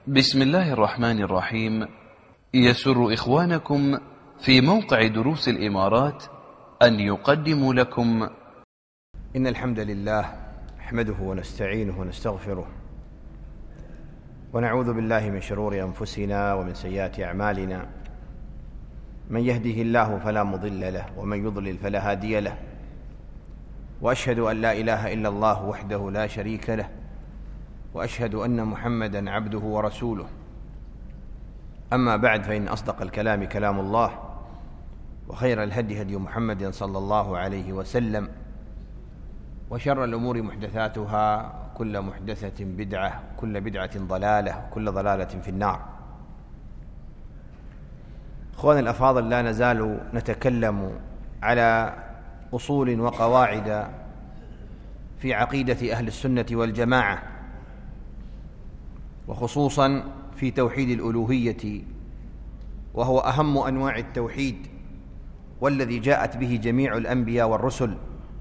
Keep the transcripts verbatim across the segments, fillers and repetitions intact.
بسم الله الرحمن الرحيم. يسر إخوانكم في موقع دروس الإمارات أن يقدموا لكم إن الحمد لله نحمده ونستعينه ونستغفره ونعوذ بالله من شرور أنفسنا ومن سيئات أعمالنا. من يهده الله فلا مضل له ومن يضلل فلا هادي له، وأشهد أن لا إله إلا الله وحده لا شريك له، وأشهد أن محمدًا عبده ورسوله. أما بعد، فإن أصدق الكلام كلام الله، وخير الهدي هدي محمد صلى الله عليه وسلم، وشر الأمور محدثاتها، كل محدثة بدعة، كل بدعة ضلالة، كل ضلالة في النار. أخواني الأفاضل، لا نزال نتكلم على أصول وقواعد في عقيدة أهل السنة والجماعة، وخصوصا في توحيد الألوهية، وهو أهم أنواع التوحيد والذي جاءت به جميع الأنبياء والرسل،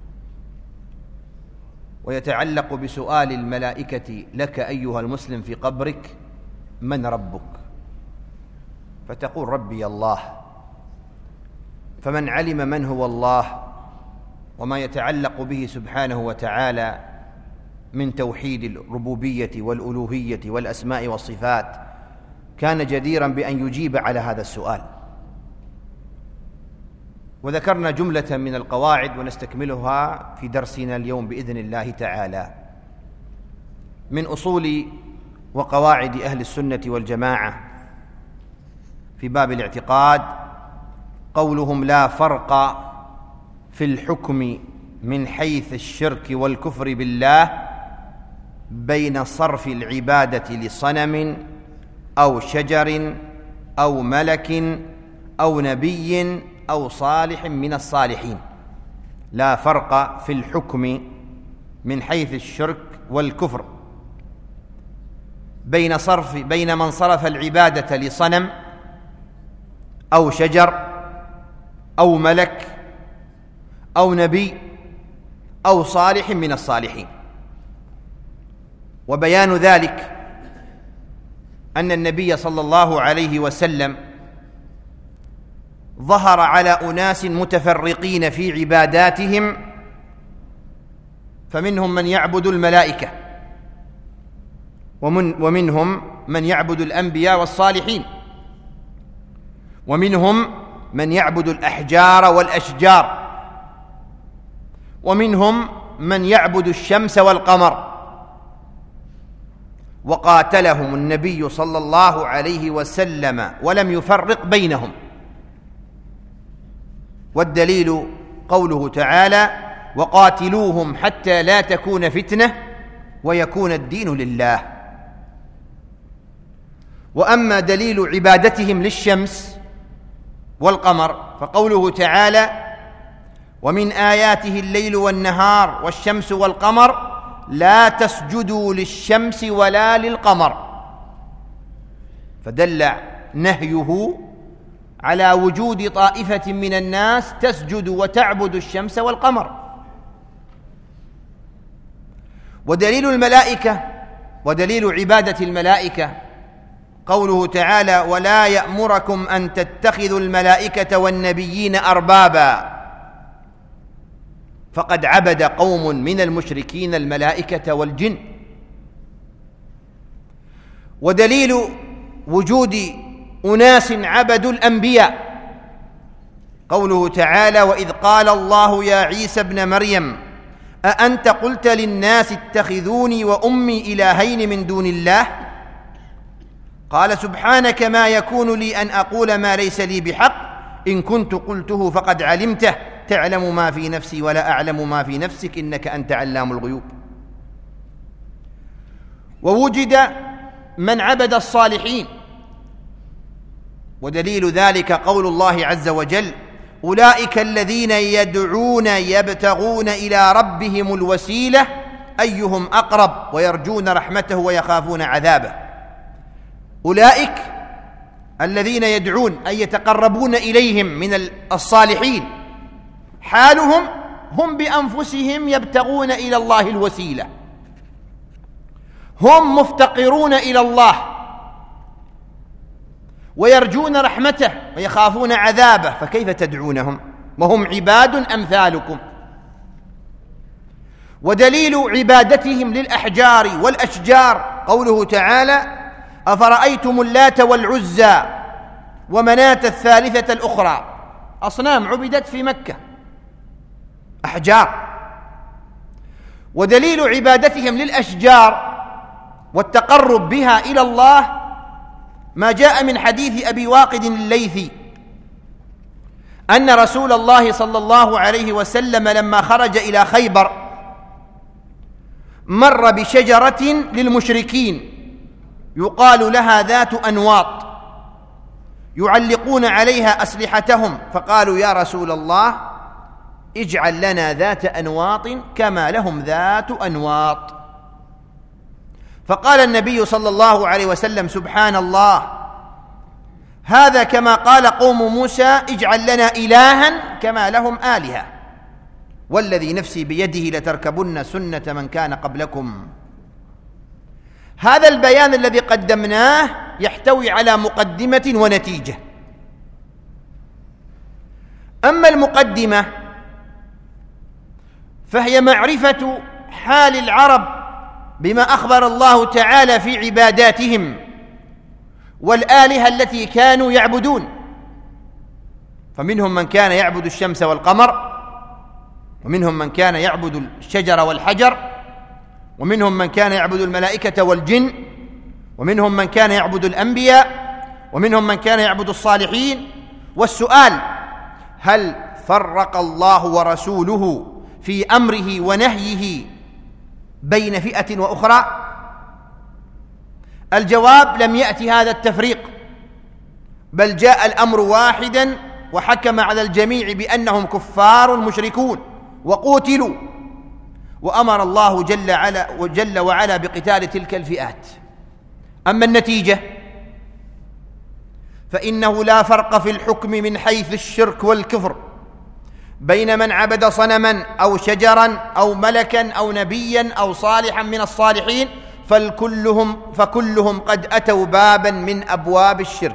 ويتعلق بسؤال الملائكة لك أيها المسلم في قبرك: من ربك؟ فتقول: ربي الله. فمن علم من هو الله وما يتعلق به سبحانه وتعالى من توحيد الربوبية والألوهية والأسماء والصفات كان جديرا بأن يجيب على هذا السؤال. وذكرنا جملة من القواعد ونستكملها في درسنا اليوم بإذن الله تعالى. من أصول وقواعد أهل السنة والجماعة في باب الاعتقاد قولهم: لا فرق في الحكم من حيث الشرك والكفر بالله بين صرف العبادة لصنم أو شجر أو ملك أو نبي أو صالح من الصالحين. لا فرق في الحكم من حيث الشرك والكفر بين صرف بين من صرف العبادة لصنم أو شجر أو ملك أو نبي أو صالح من الصالحين. وبيان ذلك أن النبي صلى الله عليه وسلم ظهر على أناس متفرقين في عباداتهم، فمنهم من يعبد الملائكة، ومن ومنهم من يعبد الأنبياء والصالحين، ومنهم من يعبد الأحجار والأشجار، ومنهم من يعبد الشمس والقمر. وقاتلهم النبي صلى الله عليه وسلم ولم يفرق بينهم. والدليل قوله تعالى: وقاتلوهم حتى لا تكون فتنة ويكون الدين لله. وأما دليل عبادتهم للشمس والقمر فقوله تعالى: ومن آياته الليل والنهار والشمس والقمر لا تسجدوا للشمس ولا للقمر. فدل نهيه على وجود طائفة من الناس تسجد وتعبد الشمس والقمر. ودليل الملائكة ودليل عبادة الملائكة قوله تعالى: ولا يأمركم أن تتخذوا الملائكة والنبيين أربابا. فقد عبد قوم من المشركين الملائكة والجن. ودليل وجود أناس عبدوا الأنبياء قوله تعالى: وإذ قال الله يا عيسى ابن مريم أأنت قلت للناس اتخذوني وأمي إلهين من دون الله قال سبحانك ما يكون لي أن أقول ما ليس لي بحق إن كنت قلته فقد علمته تعلم ما في نفسي ولا أعلم ما في نفسك إنك أنت علام الغيوب. ووجد من عبد الصالحين، ودليل ذلك قول الله عز وجل: أولئك الذين يدعون يبتغون إلى ربهم الوسيلة أيهم أقرب ويرجون رحمته ويخافون عذابه. أولئك الذين يدعون أي يتقربون إليهم من الصالحين، حالهم هم بأنفسهم يبتغون إلى الله الوسيلة، هم مفتقرون إلى الله ويرجون رحمته ويخافون عذابه، فكيف تدعونهم وهم عباد أمثالكم؟ ودليل عبادتهم للأحجار والأشجار قوله تعالى: أفرأيتم اللات والعزى ومناة الثالثة الأخرى. أصنام عبدت في مكة، أحجار. ودليل عبادتهم للأشجار والتقرب بها إلى الله ما جاء من حديث أبي واقد الليثي أن رسول الله صلى الله عليه وسلم لما خرج إلى خيبر مر بشجرة للمشركين يقال لها ذات أنواط يعلقون عليها أسلحتهم، فقالوا: يا رسول الله، اجعل لنا ذات أنواط كما لهم ذات أنواط. فقال النبي صلى الله عليه وسلم: سبحان الله، هذا كما قال قوم موسى: اجعل لنا إلها كما لهم آلهة، والذي نفسي بيده لتركبن سنة من كان قبلكم. هذا البيان الذي قدمناه يحتوي على مقدمة ونتيجة. أما المقدمة فهي معرفة حال العرب بما أخبر الله تعالى في عباداتهم والآلهة التي كانوا يعبدون، فمنهم من كان يعبد الشمس والقمر، ومنهم من كان يعبد الشجر والحجر، ومنهم من كان يعبد الملائكة والجن، ومنهم من كان يعبد الأنبياء، ومنهم من كان يعبد الصالحين. والسؤال: هل فرق الله ورسوله في أمره ونهيه بين فئة وأخرى؟ الجواب: لم يأتي هذا التفريق، بل جاء الأمر واحدا وحكم على الجميع بأنهم كفار مشركون وقوتلوا، وأمر الله جل, على وجل وعلا بقتال تلك الفئات. أما النتيجة فإنه لا فرق في الحكم من حيث الشرك والكفر بين من عبد صنما أو شجرا أو ملكا أو نبيا أو صالحا من الصالحين، فالكلهم فكلهم قد أتوا بابا من أبواب الشرك.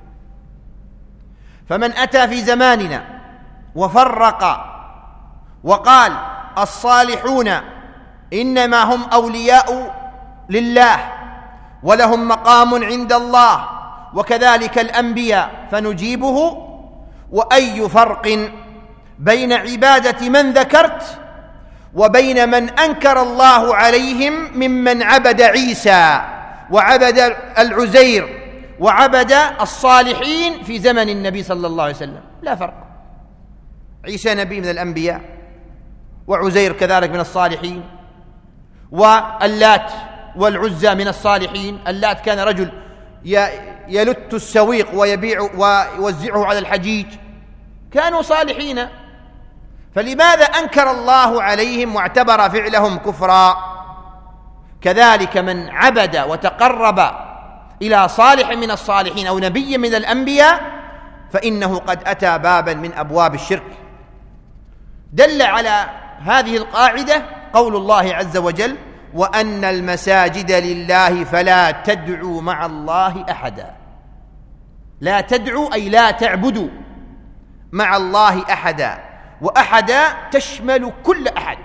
فمن أتى في زماننا وفرق وقال الصالحون إنما هم أولياء لله ولهم مقام عند الله وكذلك الأنبياء، فنجيبه: وأي فرق بين عبادة من ذكرت وبين من أنكر الله عليهم ممن عبد عيسى وعبد العزير وعبد الصالحين في زمن النبي صلى الله عليه وسلم؟ لا فرق. عيسى نبي من الأنبياء، وعزير كذلك من الصالحين، واللات والعزى من الصالحين. اللات كان رجل يلت السويق ويبيع ويوزعه على الحجيج، كانوا صالحين، فلماذا أنكر الله عليهم واعتبر فعلهم كفرا؟ كذلك من عبد وتقرب إلى صالح من الصالحين أو نبي من الأنبياء فإنه قد أتى بابا من أبواب الشرك. دل على هذه القاعدة قول الله عز وجل: وأن المساجد لله فلا تدعوا مع الله أحدا. لا تدعوا أي لا تعبدوا مع الله أحدا، وأحدا تشمل كل أحد.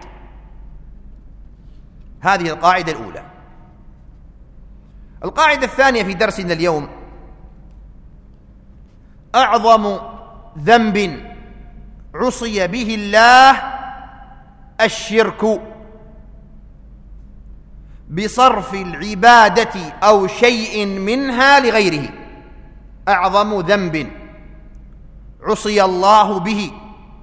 هذه القاعدة الأولى. القاعدة الثانية في درسنا اليوم: أعظم ذنب عصي به الله الشرك بصرف العبادة أو شيء منها لغيره. أعظم ذنب عصي الله به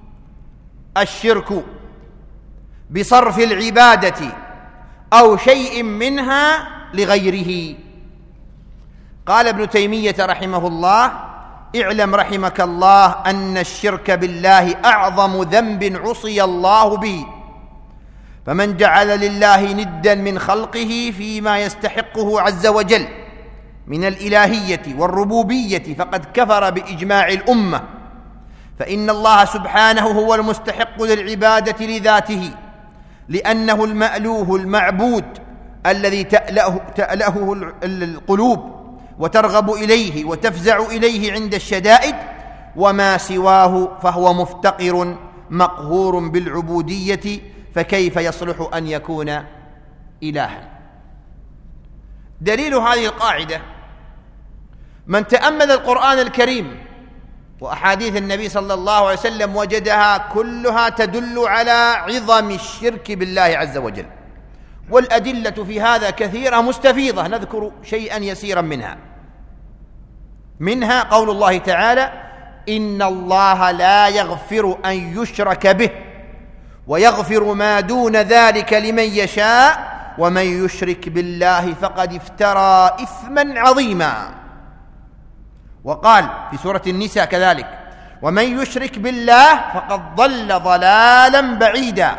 الشرك بصرف العبادة أو شيء منها لغيره. قال ابن تيمية رحمه الله: اعلم رحمك الله أن الشرك بالله أعظم ذنب عصي الله به، فمن جعل لله ندا من خلقه فيما يستحقه عز وجل من الإلهية والربوبية فقد كفر بإجماع الأمة، فإن الله سبحانه هو المستحق للعبادة لذاته، لأنه المألوه المعبود الذي تألهه, تألهه القلوب وترغب إليه وتفزع إليه عند الشدائد، وما سواه فهو مفتقر مقهور بالعبودية، فكيف يصلح أن يكون إلها؟ دليل هذه القاعدة من تأمل القرآن الكريم وأحاديث النبي صلى الله عليه وسلم وجدها كلها تدل على عظم الشرك بالله عز وجل، والأدلة في هذا كثيرة مستفيضة، نذكر شيئا يسيرا منها. منها قول الله تعالى: إن الله لا يغفر أن يشرك به ويغفر ما دون ذلك لمن يشاء ومن يشرك بالله فقد افترى إثما عظيما. وقال في سورة النساء كذلك: ومن يشرك بالله فقد ضل ضلالا بعيدا.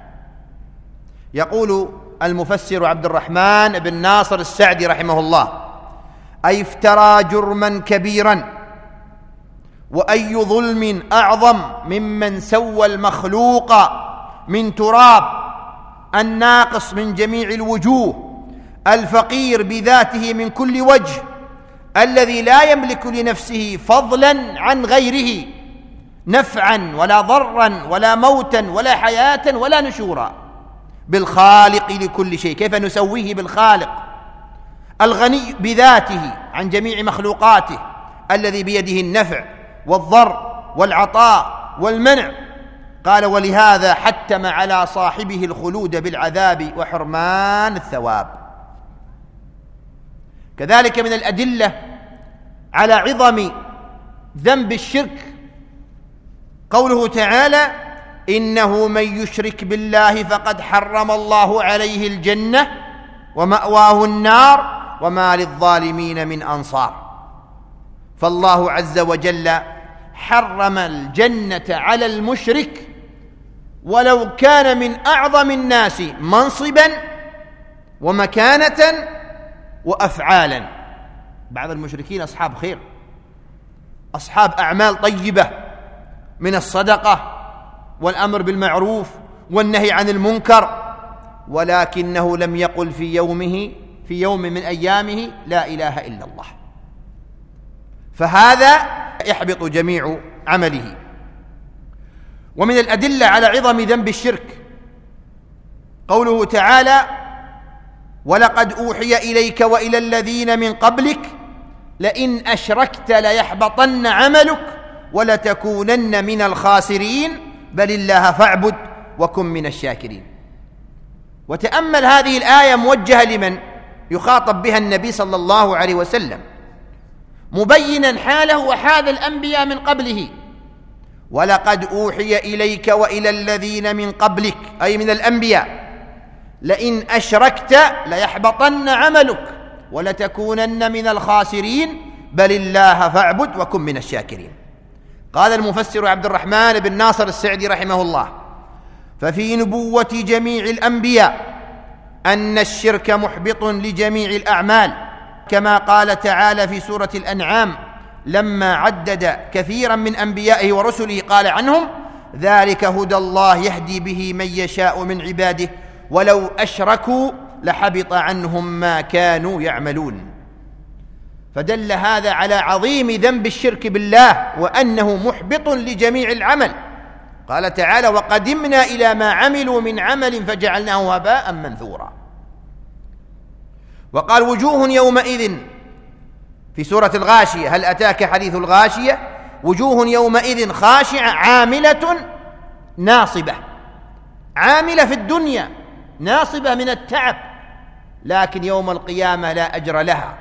يقول المفسر عبد الرحمن بن ناصر السعدي رحمه الله: أي افترى جرما كبيرا، وأي ظلم أعظم ممن سوى المخلوق من تراب الناقص من جميع الوجوه الفقير بذاته من كل وجه الذي لا يملك لنفسه فضلا عن غيره نفعا ولا ضرا ولا موتا ولا حياة ولا نشورا، بالخالق لكل شيء. كيف نسويه بالخالق الغني بذاته عن جميع مخلوقاته الذي بيده النفع والضر والعطاء والمنع؟ قال: ولهذا حتم على صاحبه الخلود بالعذاب وحرمان الثواب. كذلك من الأدلة على عظم ذنب الشرك قوله تعالى: إنه من يشرك بالله فقد حرم الله عليه الجنة ومأواه النار وما للظالمين من أنصار. فالله عز وجل حرم الجنة على المشرك ولو كان من أعظم الناس منصبا ومكانة وأفعالا. بعض المشركين أصحاب خير، أصحاب أعمال طيبة من الصدقة والأمر بالمعروف والنهي عن المنكر، ولكنه لم يقل في يومه في يوم من أيامه لا إله إلا الله، فهذا يحبط جميع عمله. ومن الأدلة على عظم ذنب الشرك قوله تعالى: ولقد أوحي إليك وإلى الذين من قبلك لئن أشركت ليحبطن عملك ولتكونن من الخاسرين بل الله فاعبد وكن من الشاكرين. وتأمل هذه الآية موجهة لمن يخاطب بها النبي صلى الله عليه وسلم، مبينا حاله وحال الأنبياء من قبله. ولقد أوحي إليك وإلى الذين من قبلك أي من الأنبياء لئن أشركت ليحبطن عملك ولتكونن من الخاسرين بل الله فاعبد وكن من الشاكرين. قال المفسر عبد الرحمن بن ناصر السعدي رحمه الله: ففي نبوة جميع الأنبياء أن الشرك محبط لجميع الأعمال، كما قال تعالى في سورة الأنعام لما عدد كثيرا من أنبيائه ورسله قال عنهم: ذلك هدى الله يهدي به من يشاء من عباده ولو أشركوا لحبط عنهم ما كانوا يعملون. فدل هذا على عظيم ذنب الشرك بالله وأنه محبط لجميع العمل. قال تعالى: وقدمنا إلى ما عملوا من عمل فجعلناه هباء منثورا. وقال: وجوه يومئذ في سورة الغاشية: هل أتاك حديث الغاشية؟ وجوه يومئذ خاشعة عاملة ناصبة. عاملة في الدنيا، ناصبة من التعب، لكن يوم القيامة لا أجر لها.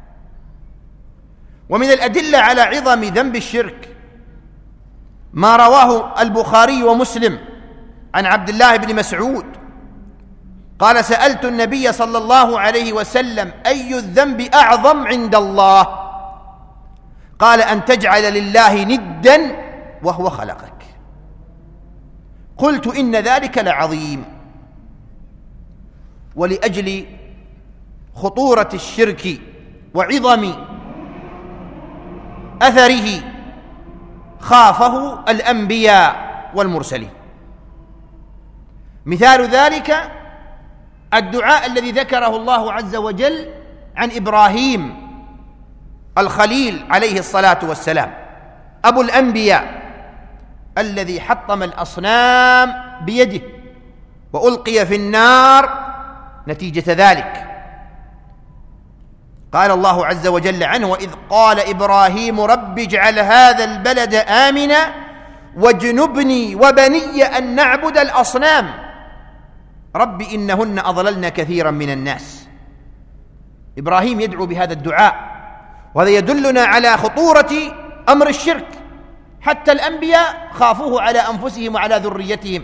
ومن الأدلة على عظم ذنب الشرك ما رواه البخاري ومسلم عن عبد الله بن مسعود قال: سألت النبي صلى الله عليه وسلم: أي الذنب أعظم عند الله؟ قال: أن تجعل لله ندا وهو خلقك. قلت: إن ذلك لعظيم. ولأجل خطورة الشرك وعظم أثره خافه الأنبياء والمرسلين. مثال ذلك الدعاء الذي ذكره الله عز وجل عن إبراهيم الخليل عليه الصلاة والسلام، أبو الأنبياء، الذي حطم الأصنام بيده وألقي في النار نتيجة ذلك. قال الله عز وجل عنه: وإذ قال إبراهيم رب اجعل هذا البلد آمنا واجنبني وبني أن نعبد الأصنام رب إنهن أضللن كثيرا من الناس. إبراهيم يدعو بهذا الدعاء، وهذا يدلنا على خطورة أمر الشرك. حتى الأنبياء خافوه على أنفسهم وعلى ذريتهم،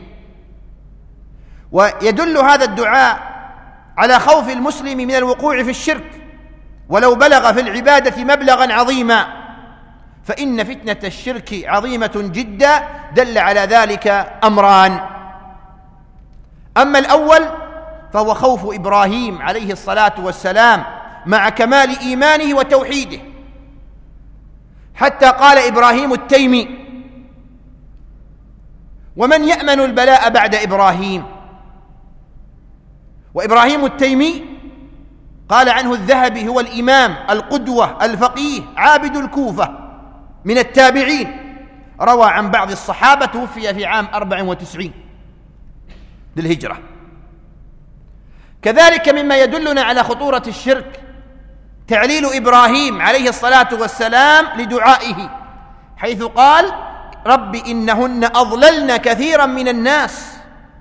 ويدل هذا الدعاء على خوف المسلم من الوقوع في الشرك ولو بلغ في العبادة مبلغا عظيما، فإن فتنة الشرك عظيمة جدا. دل على ذلك أمران: أما الأول فهو خوف إبراهيم عليه الصلاة والسلام مع كمال إيمانه وتوحيده، حتى قال إبراهيم التيمي: ومن يأمن البلاء بعد إبراهيم؟ وإبراهيم التيمي قال عنه الذهبي: هو الإمام القدوة الفقيه عابد الكوفة من التابعين، روى عن بعض الصحابة، توفي في عام أربع وتسعين للهجرة. كذلك مما يدلنا على خطورة الشرك تعليل إبراهيم عليه الصلاة والسلام لدعائه، حيث قال: رب إنهن أضللن كثيرا من الناس.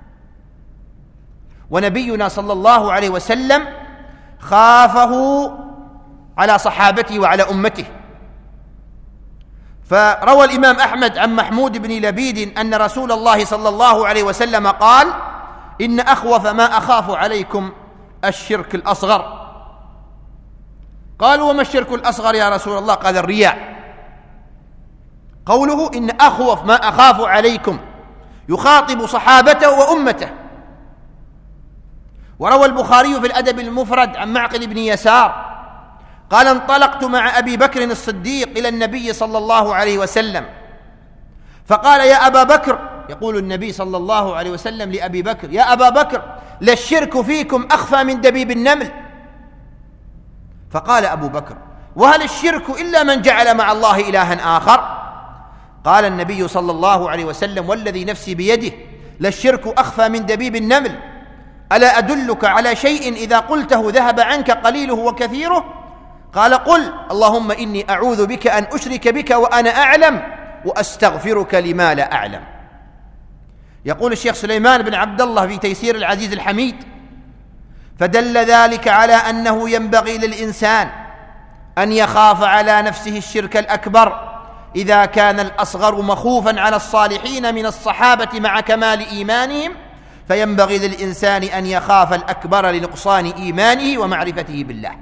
ونبينا صلى الله عليه وسلم خافه على صحابته وعلى أمته، فروى الإمام أحمد عن محمود بن لبيد أن رسول الله صلى الله عليه وسلم قال: إن أخوف ما أخاف عليكم الشرك الأصغر. قالوا: وما الشرك الأصغر يا رسول الله؟ قال: الرياء. قوله إن أخوف ما أخاف عليكم يخاطب صحابته وأمته. وروى البخاري في الأدب المفرد عن معقل بن يسار قال: انطلقت مع أبي بكر الصديق إلى النبي صلى الله عليه وسلم فقال: يا أبا بكر، يقول النبي صلى الله عليه وسلم لأبي بكر: يا أبا بكر، للشرك فيكم أخفى من دبيب النمل. فقال أبو بكر: وهل الشرك إلا من جعل مع الله إلها آخر؟ قال النبي صلى الله عليه وسلم: والذي نفسي بيده للشرك أخفى من دبيب النمل. ألا أدلك على شيء إذا قلته ذهب عنك قليله وكثيره؟ قال: قل. اللهم إني أعوذ بك أن أشرك بك وأنا أعلم وأستغفرك لما لا أعلم. يقول الشيخ سليمان بن عبد الله في تيسير العزيز الحميد: فدل ذلك على أنه ينبغي للإنسان أن يخاف على نفسه الشرك الأكبر إذا كان الأصغر مخوفا على الصالحين من الصحابة مع كمال إيمانهم، فينبغي للإنسان أن يخاف الأكبر لنقصان إيمانه ومعرفته بالله.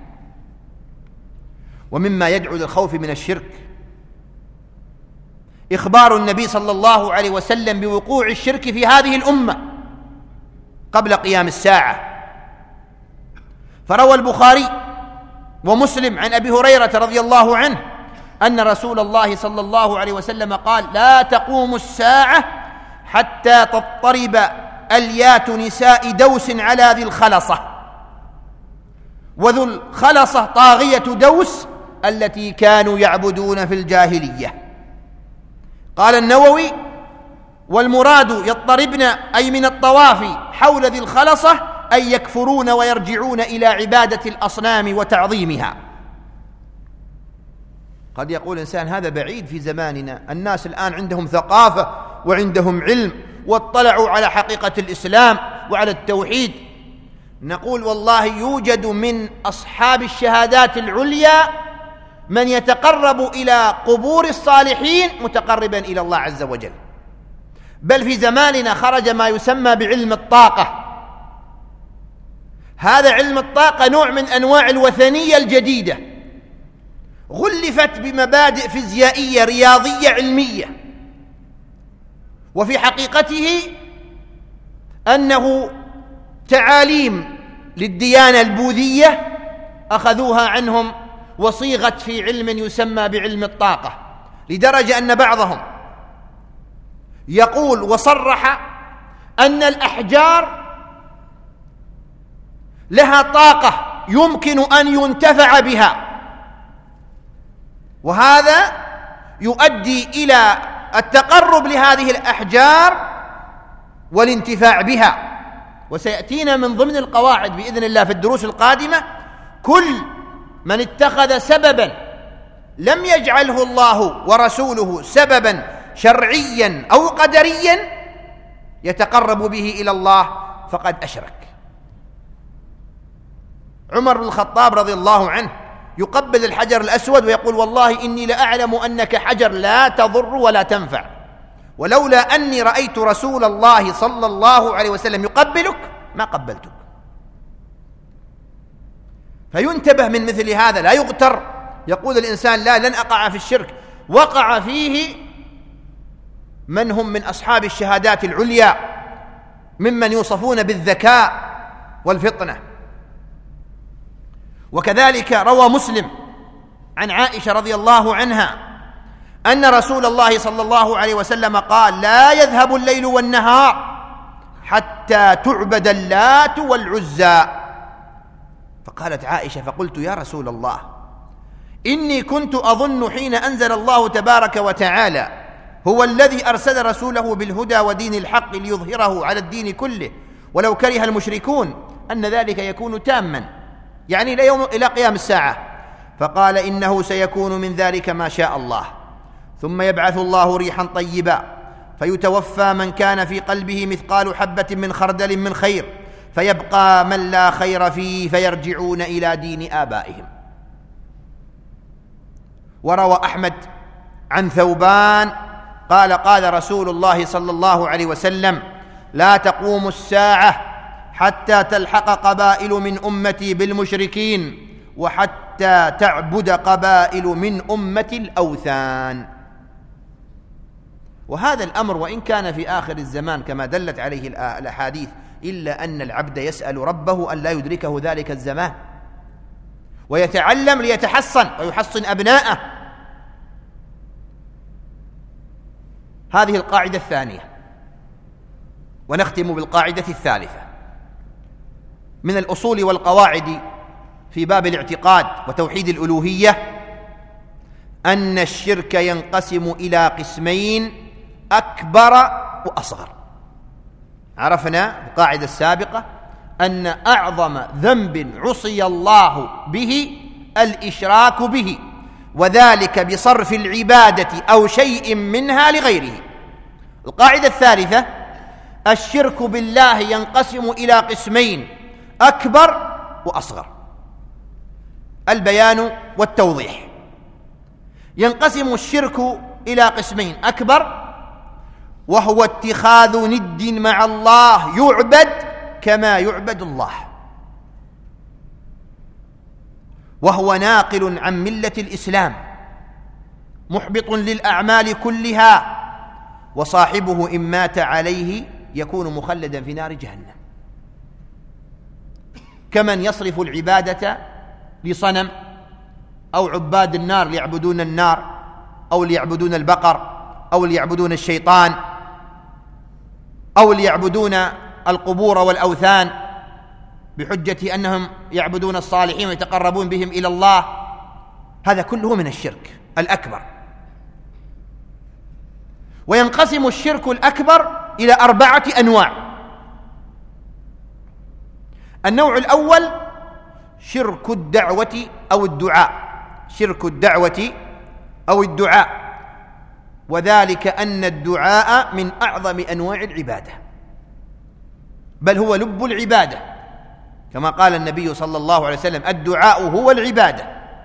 ومما يدعو للخوف من الشرك إخبار النبي صلى الله عليه وسلم بوقوع الشرك في هذه الأمة قبل قيام الساعة. فروى البخاري ومسلم عن أبي هريرة رضي الله عنه أن رسول الله صلى الله عليه وسلم قال: لا تقوم الساعة حتى تضطرب أليات نساء دوس على ذي الخلصة. وذو الخلصة طاغية دوس التي كانوا يعبدون في الجاهلية. قال النووي: والمراد يضطربن أي من الطواف حول ذي الخلصة أي يكفرون ويرجعون إلى عبادة الأصنام وتعظيمها. قد يقول الإنسان هذا بعيد في زماننا، الناس الآن عندهم ثقافة وعندهم علم واطلعوا على حقيقة الإسلام وعلى التوحيد. نقول والله يوجد من أصحاب الشهادات العليا من يتقرب إلى قبور الصالحين متقربا إلى الله عز وجل. بل في زماننا خرج ما يسمى بعلم الطاقة. هذا علم الطاقة نوع من أنواع الوثنية الجديدة، غلفت بمبادئ فيزيائية رياضية علمية، وفي حقيقته أنه تعاليم للديانة البوذية أخذوها عنهم وصيغت في علم يسمى بعلم الطاقة، لدرجة أن بعضهم يقول وصرح أن الأحجار لها طاقة يمكن أن ينتفع بها، وهذا يؤدي إلى التقرب لهذه الأحجار والانتفاع بها. وسيأتينا من ضمن القواعد بإذن الله في الدروس القادمة: كل من اتخذ سببا لم يجعله الله ورسوله سببا شرعيا أو قدريا يتقرب به إلى الله فقد أشرك. عمر بن الخطاب رضي الله عنه يقبل الحجر الأسود ويقول: والله إني لأعلم أنك حجر لا تضر ولا تنفع، ولولا أني رأيت رسول الله صلى الله عليه وسلم يقبلك ما قبلتك. فينتبه من مثل هذا، لا يغتر. يقول الإنسان: لا، لن أقع في الشرك. وقع فيه من هم من أصحاب الشهادات العليا، ممن يوصفون بالذكاء والفطنة. وكذلك روى مسلم عن عائشة رضي الله عنها أن رسول الله صلى الله عليه وسلم قال: لا يذهب الليل والنهار حتى تعبد اللات والعزى. فقالت عائشة: فقلت: يا رسول الله، إني كنت أظن حين أنزل الله تبارك وتعالى: هو الذي أرسل رسوله بالهدى ودين الحق ليظهره على الدين كله ولو كره المشركون، أن ذلك يكون تاما، يعني إلى يوم إلى قيام الساعة. فقال: إنه سيكون من ذلك ما شاء الله، ثم يبعث الله ريحا طيبا فيتوفى من كان في قلبه مثقال حبة من خردل من خير، فيبقى من لا خير فيه فيرجعون إلى دين آبائهم. وروى أحمد عن ثوبان قال: قال رسول الله صلى الله عليه وسلم: لا تقوم الساعة حتى تلحق قبائل من أمتي بالمشركين، وحتى تعبد قبائل من أمة الأوثان. وهذا الأمر وإن كان في آخر الزمان كما دلت عليه الأحاديث، إلا أن العبد يسأل ربه أن لا يدركه ذلك الزمان، ويتعلم ليتحصن ويحصن أبناءه. هذه القاعدة الثانية. ونختم بالقاعدة الثالثة من الأصول والقواعد في باب الاعتقاد وتوحيد الألوهية: أن الشرك ينقسم إلى قسمين: أكبر وأصغر. عرفنا في القاعدة السابقة أن أعظم ذنب عصي الله به الإشراك به، وذلك بصرف العبادة أو شيء منها لغيره. القاعدة الثالثة: الشرك بالله ينقسم إلى قسمين: أكبر وأصغر. البيان والتوضيح. ينقسم الشرك إلى قسمين: أكبر، وهو اتخاذ ند مع الله يعبد كما يعبد الله، وهو ناقل عن ملة الإسلام، محبط للأعمال كلها، وصاحبه إن مات عليه يكون مخلدا في نار جهنم، كمن يصرف العبادة لصنم أو عباد النار ليعبدون النار أو ليعبدون البقر أو ليعبدون الشيطان أو ليعبدون القبور والأوثان بحجة أنهم يعبدون الصالحين ويتقربون بهم إلى الله. هذا كله من الشرك الأكبر. وينقسم الشرك الأكبر إلى أربعة أنواع. النوع الأول شرك الدعوة أو الدعاء، شرك الدعوة أو الدعاء، وذلك أن الدعاء من أعظم أنواع العبادة، بل هو لب العبادة، كما قال النبي صلى الله عليه وسلم: الدعاء هو العبادة.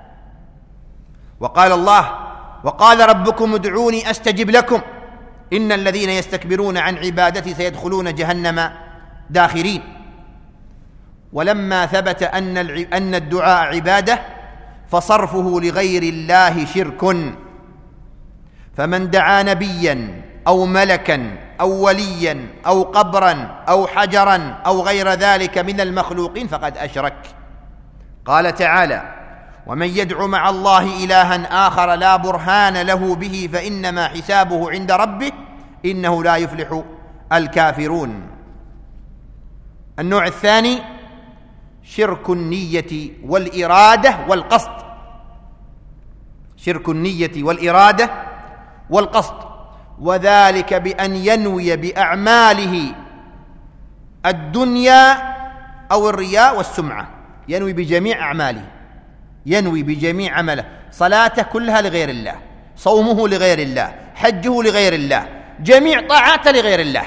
وقال الله: وقال ربكم ادعوني أستجب لكم إن الذين يستكبرون عن عبادتي سيدخلون جهنم داخرين. ولما ثبت أن أن الدعاء عبادة فصرفه لغير الله شرك، فمن دعا نبيا أو ملكا أو وليا أو قبرا أو حجرا أو غير ذلك من المخلوقين فقد أشرك. قال تعالى: ومن يدع مع الله إلها آخر لا برهان له به فإنما حسابه عند ربه إنه لا يفلح الكافرون. النوع الثاني شرك النية والإرادة والقصد. شرك النية والإرادة والقصد، وذلك بأن ينوي بأعماله الدنيا أو الرياء والسمعة، ينوي بجميع أعماله، ينوي بجميع عمله، صلاته كلها لغير الله، صومه لغير الله، حجه لغير الله، جميع طاعاته لغير الله.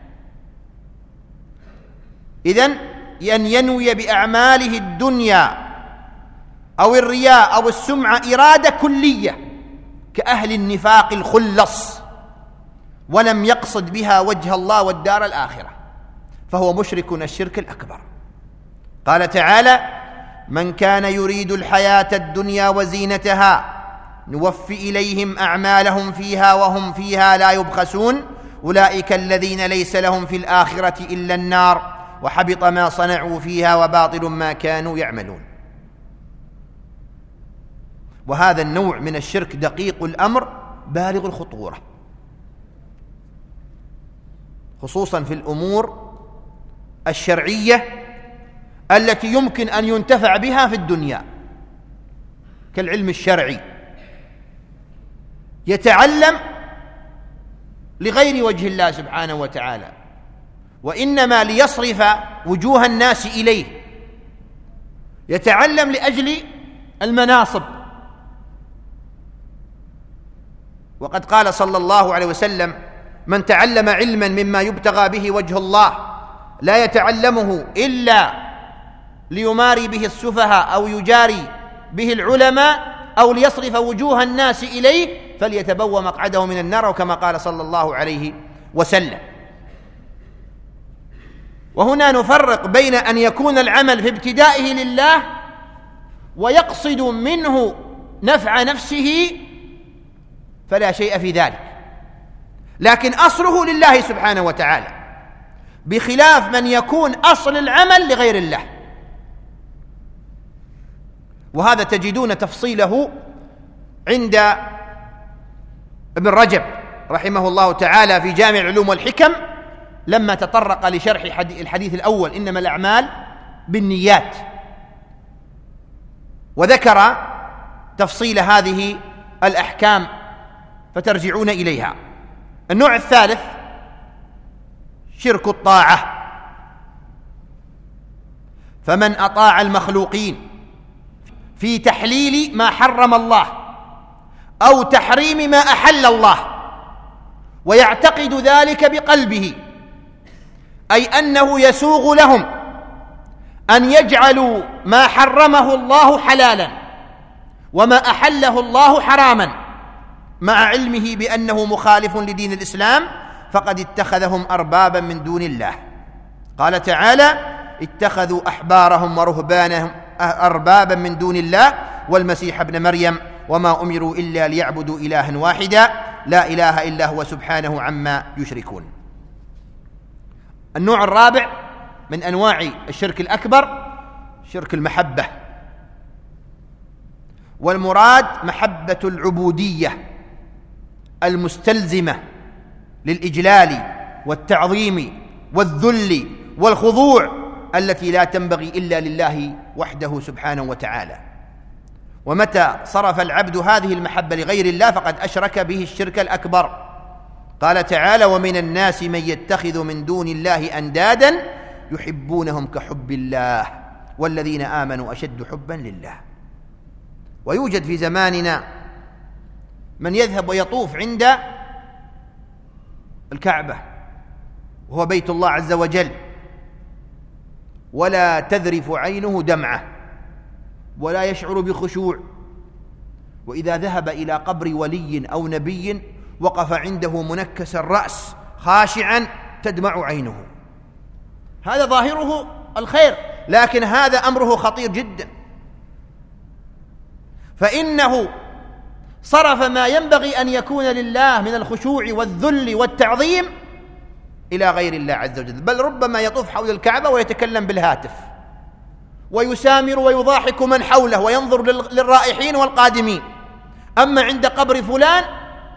إذن أن ينوي بأعماله الدنيا أو الرياء أو السمعة إرادة كلية كأهل النفاق الخلص، ولم يقصد بها وجه الله والدار الآخرة، فهو مشرك الشرك الأكبر. قال تعالى: من كان يريد الحياة الدنيا وزينتها نوفي إليهم أعمالهم فيها وهم فيها لا يبخسون أولئك الذين ليس لهم في الآخرة إلا النار وحبط ما صنعوا فيها وباطل ما كانوا يعملون. وهذا النوع من الشرك دقيق الأمر بالغ الخطورة، خصوصا في الأمور الشرعية التي يمكن أن ينتفع بها في الدنيا، كالعلم الشرعي، يتعلم لغير وجه الله سبحانه وتعالى، وإنما ليصرف وجوه الناس إليه، يتعلم لأجل المناصب. وقد قال صلى الله عليه وسلم: من تعلم علما مما يبتغى به وجه الله لا يتعلمه إلا ليماري به السفهاء أو يجاري به العلماء أو ليصرف وجوه الناس إليه فليتبوأ مقعده من النار، وكما قال صلى الله عليه وسلم. وهنا نفرق بين أن يكون العمل في ابتدائه لله ويقصد منه نفع نفسه فلا شيء في ذلك، لكن أصله لله سبحانه وتعالى، بخلاف من يكون أصل العمل لغير الله. وهذا تجدون تفصيله عند ابن رجب رحمه الله تعالى في جامع العلوم والحكم، لما تطرق لشرح الحديث الأول إنما الأعمال بالنيات، وذكر تفصيل هذه الأحكام فترجعون إليها. النوع الثالث شرك الطاعة، فمن أطاع المخلوقين في تحليل ما حرم الله أو تحريم ما أحل الله ويعتقد ذلك بقلبه، أي أنه يسوغ لهم أن يجعلوا ما حرمه الله حلالا وما أحله الله حراما مع علمه بأنه مخالف لدين الإسلام، فقد اتخذهم أربابا من دون الله. قال تعالى: اتخذوا أحبارهم ورهبانهم أربابا من دون الله والمسيح ابن مريم وما أمروا إلا ليعبدوا إلها واحدا لا إله إلا هو سبحانه عما يشركون. النوع الرابع من أنواع الشرك الأكبر شرك المحبة، والمراد محبة العبودية المستلزمة للإجلال والتعظيم والذل والخضوع التي لا تنبغي إلا لله وحده سبحانه وتعالى. ومتى صرف العبد هذه المحبة لغير الله فقد أشرك به الشرك الأكبر. قال تعالى: ومن الناس من يتخذ من دون الله أندادا يحبونهم كحب الله والذين آمنوا أشد حبا لله. ويوجد في زماننا من يذهب ويطوف عند الكعبة وهو بيت الله عز وجل ولا تذرف عينه دمعة ولا يشعر بخشوع، وإذا ذهب إلى قبر ولي أو نبي وقف عنده منكس الرأس خاشعا تدمع عينه. هذا ظاهره الخير، لكن هذا أمره خطير جدا، فإنه صرف ما ينبغي أن يكون لله من الخشوع والذل والتعظيم إلى غير الله عز وجل، بل ربما يطوف حول الكعبة ويتكلم بالهاتف ويسامر ويضاحك من حوله وينظر للرائحين والقادمين. أما عند قبر فلان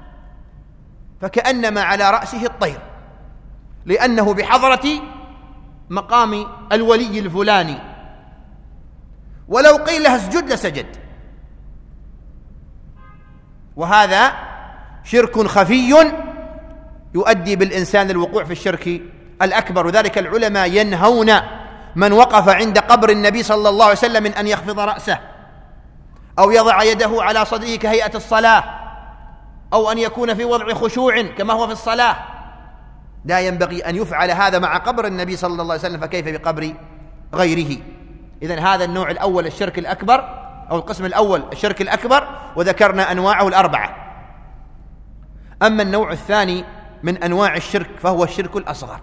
فكأنما على رأسه الطير، لأنه بحضرة مقام الولي الفلاني، ولو قيل له اسجد لسجد. وهذا شرك خفي يؤدي بالإنسان للوقوع في الشرك الأكبر. وذلك العلماء ينهون من وقف عند قبر النبي صلى الله عليه وسلم من أن يخفض رأسه أو يضع يده على صدره كهيئة الصلاة أو أن يكون في وضع خشوع كما هو في الصلاة. لا ينبغي أن يفعل هذا مع قبر النبي صلى الله عليه وسلم، فكيف بقبر غيره؟ إذن هذا النوع الأول الشرك الأكبر، أو القسم الأول الشرك الأكبر، وذكرنا أنواعه الأربعة. أما النوع الثاني من أنواع الشرك فهو الشرك الأصغر،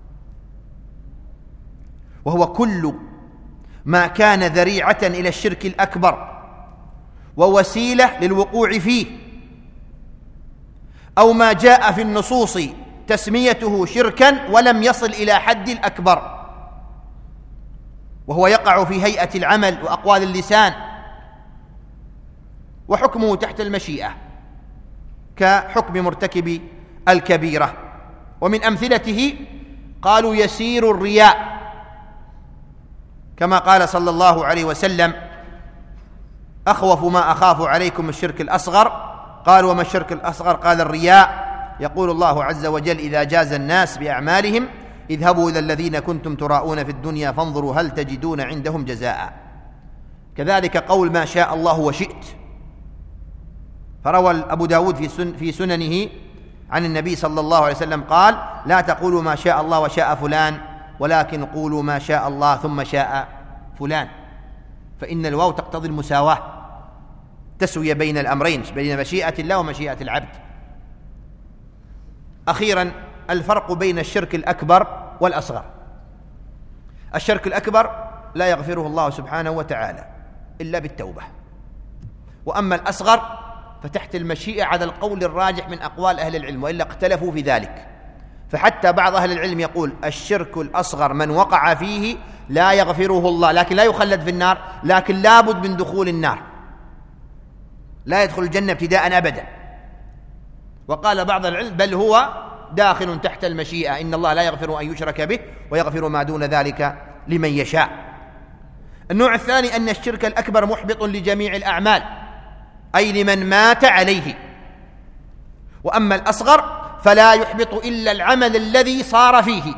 وهو كل ما كان ذريعة إلى الشرك الأكبر ووسيلة للوقوع فيه، أو ما جاء في النصوص تسميته شركا ولم يصل إلى حد الأكبر، وهو يقع في هيئة العمل وأقوال اللسان، وحكمه تحت المشيئة كحكم مرتكب الكبيرة. ومن أمثلته قالوا يسير الرياء، كما قال صلى الله عليه وسلم: أخوف ما أخاف عليكم الشرك الأصغر. قال: وما الشرك الأصغر؟ قال: الرياء. يقول الله عز وجل: إذا جاز الناس بأعمالهم اذهبوا إلى الذين كنتم تراءون في الدنيا فانظروا هل تجدون عندهم جزاء. كذلك قول ما شاء الله وشئت، فروى أبو داود في, سن في سننه عن النبي صلى الله عليه وسلم قال: لا تقولوا ما شاء الله وشاء فلان، ولكن قولوا ما شاء الله ثم شاء فلان، فإن الواو تقتضي المساواة، تسوية بين الأمرين، بين مشيئة الله ومشيئة العبد. أخيرا الفرق بين الشرك الأكبر والأصغر. الشرك الأكبر لا يغفره الله سبحانه وتعالى إلا بالتوبة، وأما الأصغر فتحت المشيئة على القول الراجح من أقوال أهل العلم، وإلا اختلفوا في ذلك. فحتى بعض أهل العلم يقول الشرك الأصغر من وقع فيه لا يغفره الله، لكن لا يخلد في النار، لكن لابد من دخول النار، لا يدخل الجنة ابتداء أبدا. وقال بعض العلم بل هو داخل تحت المشيئة، إن الله لا يغفر أن يشرك به ويغفر ما دون ذلك لمن يشاء. النوع الثاني أن الشرك الأكبر محبط لجميع الأعمال، أي لمن مات عليه. وأما الأصغر فلا يحبط إلا العمل الذي صار فيه.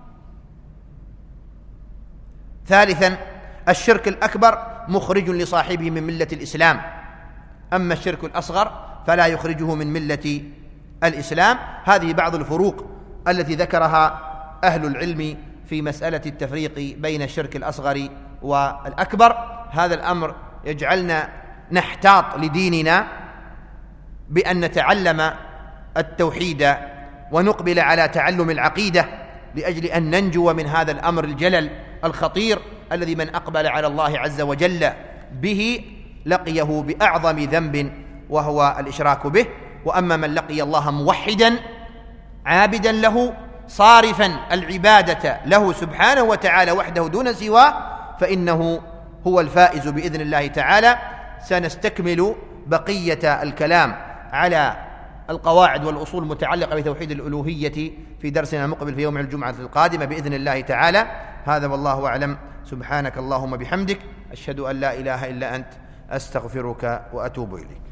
ثالثا الشرك الأكبر مخرج لصاحبه من ملة الإسلام، أما الشرك الأصغر فلا يخرجه من ملة الإسلام. هذه بعض الفروق التي ذكرها أهل العلم في مسألة التفريق بين الشرك الأصغر والأكبر. هذا الأمر يجعلنا نحتاط لديننا بأن نتعلم التوحيد ونقبل على تعلم العقيدة، لأجل أن ننجو من هذا الأمر الجلل الخطير الذي من أقبل على الله عز وجل به لقيه بأعظم ذنب وهو الإشراك به. وأما من لقي الله موحدا عابدا له صارفا العبادة له سبحانه وتعالى وحده دون سواه فإنه هو الفائز بإذن الله تعالى. سنستكمل بقية الكلام على القواعد والأصول المتعلقة بتوحيد الألوهية في درسنا المقبل في يوم الجمعة القادمة بإذن الله تعالى. هذا والله أعلم. سبحانك اللهم بحمدك، أشهد أن لا إله إلا أنت، أستغفرك وأتوب إليك.